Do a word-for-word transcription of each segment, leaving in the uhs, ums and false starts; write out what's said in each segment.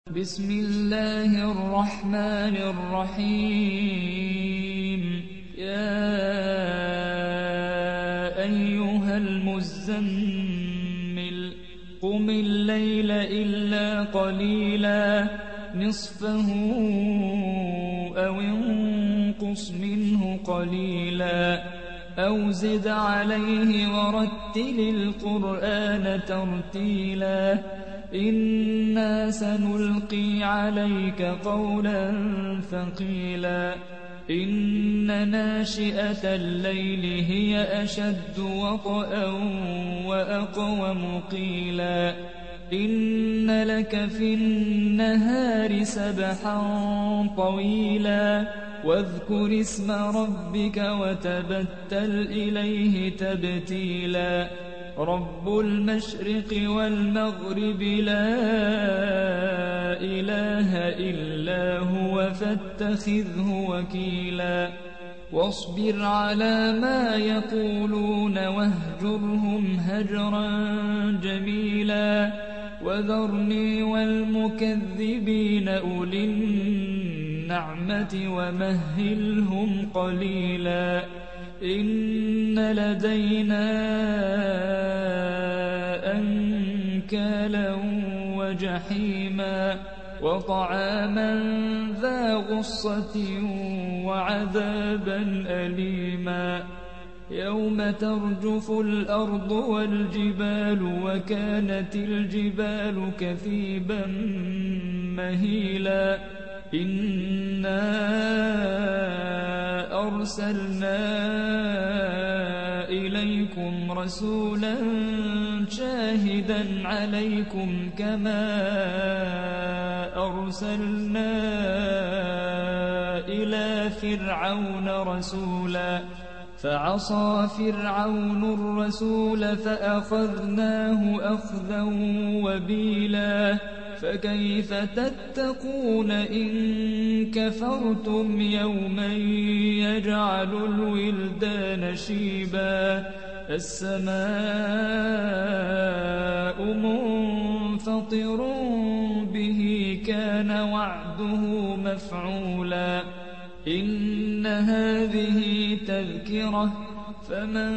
بسم الله الرحمن الرحيم يا أيها المزمل قم الليل إلا قليلا نصفه أو انقص منه قليلا أو زد عليه ورتل القرآن ترتيلا إنا سنلقي عليك قولا ثقيلا إن ناشئة الليل هي أشد وطئا وأقوم قيلا إن لك في النهار سبحا طويلا واذكر اسم ربك وتبتل إليه تبتيلا رب المشرق والمغرب لا إله إلا هو فاتخذه وكيلا واصبر على ما يقولون واهجرهم هجرا جميلا وذرني والمكذبين أولي النعمة ومهلهم قليلا إن لدينا أنكالا وجحيما وطعاما ذا غصة وعذابا أليما يوم ترجف الأرض والجبال وكانت الجبال كثيبا مهيلا إنا أرسلنا إليكم رسولا شاهدا عليكم كما أرسلنا إلى فرعون رسولا فعصى فرعون الرسول فأخذناه أخذا وبيلا فكيف تتقون إن كفرتم يوما يجعل الولدان شيبا السماء منفطر به كان وعده مفعولا إن هذه تذكرة فمن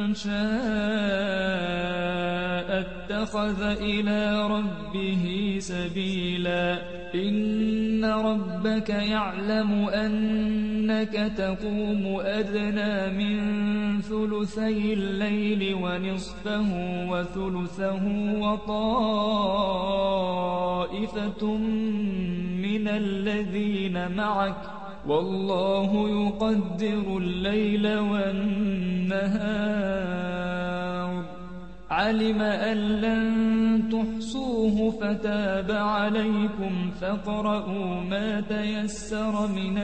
شاء اتخذ إلى ربه سبيلا إن ربك يعلم أنك تقوم أدنى من ثلثي الليل ونصفه وثلثه وطائفة من الذين معك والله يقدر الليل والنهار علم أن لن تحصوه فتاب عليكم فاقرؤوا ما تيسر من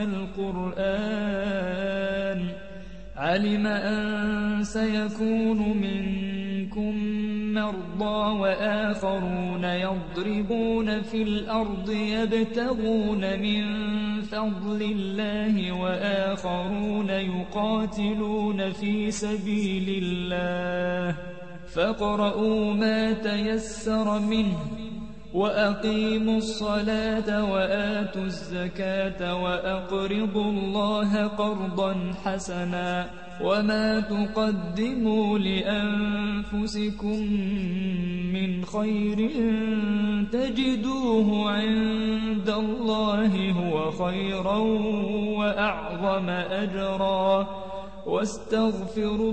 القرآن علم أن سيكون منكم مرضى وآخرون يضربون في الأرض يبتغون من فضل الله وآخرون يقاتلون في سبيل الله فاقرؤوا ما تيسر منه وأقيموا الصلاة وآتوا الزكاة وأقرضوا الله قرضا حسنا وما تقدموا لأنفسكم من خير تجدوه عند الله هو خيرا وأعظم أجرا واستغفروا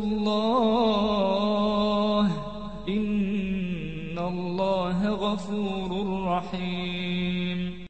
الله إن الله غفور رحيم.